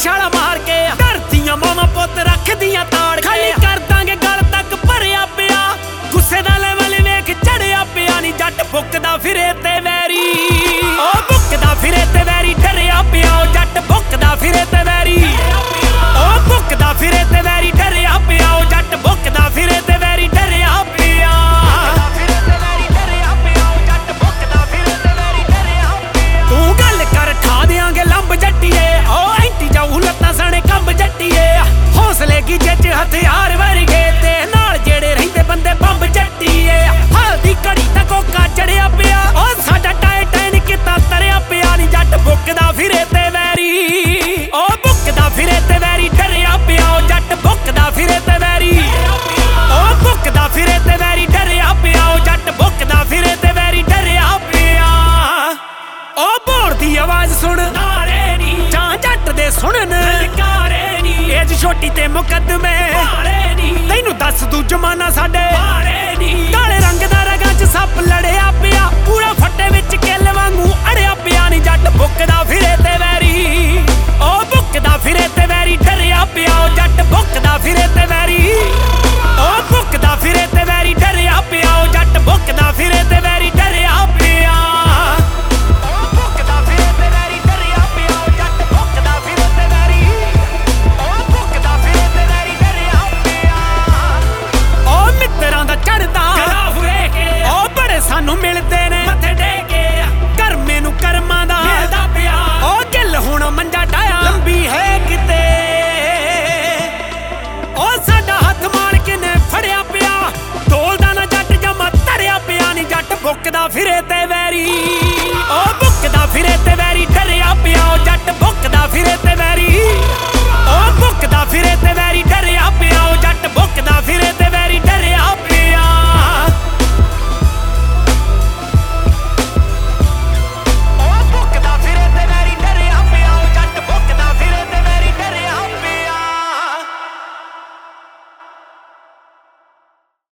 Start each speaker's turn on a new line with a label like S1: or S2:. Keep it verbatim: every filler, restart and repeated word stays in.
S1: ਛਾਲਾ ਮਾਰ ਕੇ ਧਰਤੀਆਂ ਮਾਵਾਂ ਪੁੱਤ ਰੱਖਦੀਆਂ ਤਾੜ ਕੇ ਖਾਲੀ ਕਰ ਦਾਂਗੇ ਗਲ ਤੱਕ ਭਰਿਆ ਪਿਆ ਗੁੱਸੇ ਦਾ ਲੈਵਲ ਵੇਖ ਚੜਿਆ ਪਿਆ ਨੀ ਜੱਟ ਭੁੱਕਦਾ ਫਿਰੇ ਤੇ ਵੈਰੀ ਉਹ ਭੁੱਕਦਾ ਫਿਰੇ ਤੇ ਵੈਰੀ ਡਰਿਆ ਪਿਆ ਉਹ ਜੱਟ ਭੁੱਕਦਾ ਫਿਰੇ ਤੇ ਵੈਰੀ ਉਹ ਭੁੱਕਦਾ ਫਿਰੇ ਤੇ ਵੈਰੀ ਡਰਿਆ ਪਿਆ ਉਹ ਜੱਟ ਭੁੱਕਦਾ ਫਿਰੇ ਤੇ ਵੈਰੀ ਡਰਿਆ ਪਿਆ ਤੂੰ ਗੱਲ ਕਰ ਠਾ ਦਿਆਂਗੇ ਲੰਬ ਜੱਟੀਏ ਉਹ ਐਂਟੀ ਜਾਊ ਲੱਤਾਂ ਸਣੇ ਕੰਬ ਜੱਟੀਏ ਹੌਸਲੇ ਕੀ ਜੱਜ ਹਥਿਆਰ ਵਰਗੇ ਤੇ ਨਾਲ ਜਿਹੜੇ ਰਹਿੰਦੇ ਬੰਦੇ ਬੰਬ ਜੱਟੀਏ ਹਲਦੀ ਘੜੀ ਤੱਕ ਕੋਕਾ ਚੜਿਆ ਪਿਆ ਉਹ ਸਾਡਾ ਟਾਈਟੈਨਿਕ ਕਿਤਾ ਤਰਿਆ ਪਿਆ ਨੀ ਜੱਟ ਭੁੱਕਦਾ ਫਿਰੇ ਤੇ ਵੈਰੀ ਉਹ ਭੁੱਕਦਾ ਫਿਰੇ ਤੇ ਵੈਰੀ ਡਰਿਆ ਪਿਆ ਉਹ ਜੱਟ ਭੁੱਕਦਾ ਫਿਰੇ ਤੇ ਵੈਰੀ ਉਹ ਭੁੱਕਦਾ ਫਿਰੇ ਤੇ ਵੈਰੀ ਡਰਿਆ ਪਿਆ ਉਹ ਜੱਟ ਭੁੱਕਦਾ ਫਿਰੇ ਤੇ ਵੈਰੀ ਡਰਿਆ ਪਿਆ ਉਹ ਬੋੜ ਦੀ ਆਵਾਜ਼ ਸੁਣ ਨਾਰੇ ਨੀ ਜਾਂ ਜੱਟ ਦੇ ਸੁਣਨ ਲਲਕਾਰੇ ਨੀ ਏਜ ਛੋਟੀ ਤੇ ਮੁਕੱਦਮੇ ਮਾਰੇ ਨੀ ਤੈਨੂੰ ਦੱਸ ਦੂ ਜਮਾਨਾ ਸਾਡੇ ਮਾਰੇ ਨੀ ਕਾਲੇ ਰੰਗ ਦਾ ਰਗਾਂ 'ਚ ਸੱਪ ਲੜਿਆ ਪਿਆ ਪੂਰਾ ਫੱਟੇ ਵਿੱਚ ਕਿੱਲ ਵਾਂਗੂ ਅੜਿਆ ਪਿਆ ਨੀ ਜੱਟ ਭੁੱਕਦਾ ਫਿਰੇ ਤੇ ਵੈਰੀ ਉਹ ਭੁੱਕਦਾ ਫਿਰੇ ਤੇ ਵੈਰੀ ਡਰਿਆ ਪਿਆ ਉਹ ਜੱਟ ਭੁੱਕਦਾ ਫਿਰੇ ਤੇ ਵੈਰੀ ਉਹ ਭੁੱਕਦਾ ਫਿਰੇ ਤੇ ਵੈਰੀ ਡਰਿਆ ਪਿਆ ਉਹ ਜੱਟ ਭੁੱਕਦਾ ਫਿਰੇ ਤੇ ਵੈਰੀ ਡਰਿਆ ਪਿਆ ਸਾਨੂੰ ਮਿਲਦੇ ਨੇ ਮੱਥੇ ਟੇਕੇ ਕਰਮੇ ਨੂੰ ਕਰਮਾਂ ਦਾ ਮਿਲਦਾ ਪਿਆ ਉਹ ਗਿੱਲ ਹੁਣ ਮੰਜਾ ਡਾਇਆ ਲੰਬੀ ਹੈ ਕਿਤੇ ਉਹ ਸਾਡਾ ਹੱਥ ਮਾਲਕ ਨੇ ਫੜਿਆ ਪਿਆ ਢੋਲਦਾ ਨਾ ਜੱਟ ਜਮਾ ਧਰਿਆ ਪਿਆ ਨੀ ਜੱਟ ਭੁੱਕਦਾ ਫਿਰੇ ਤੇ ਵੈਰੀ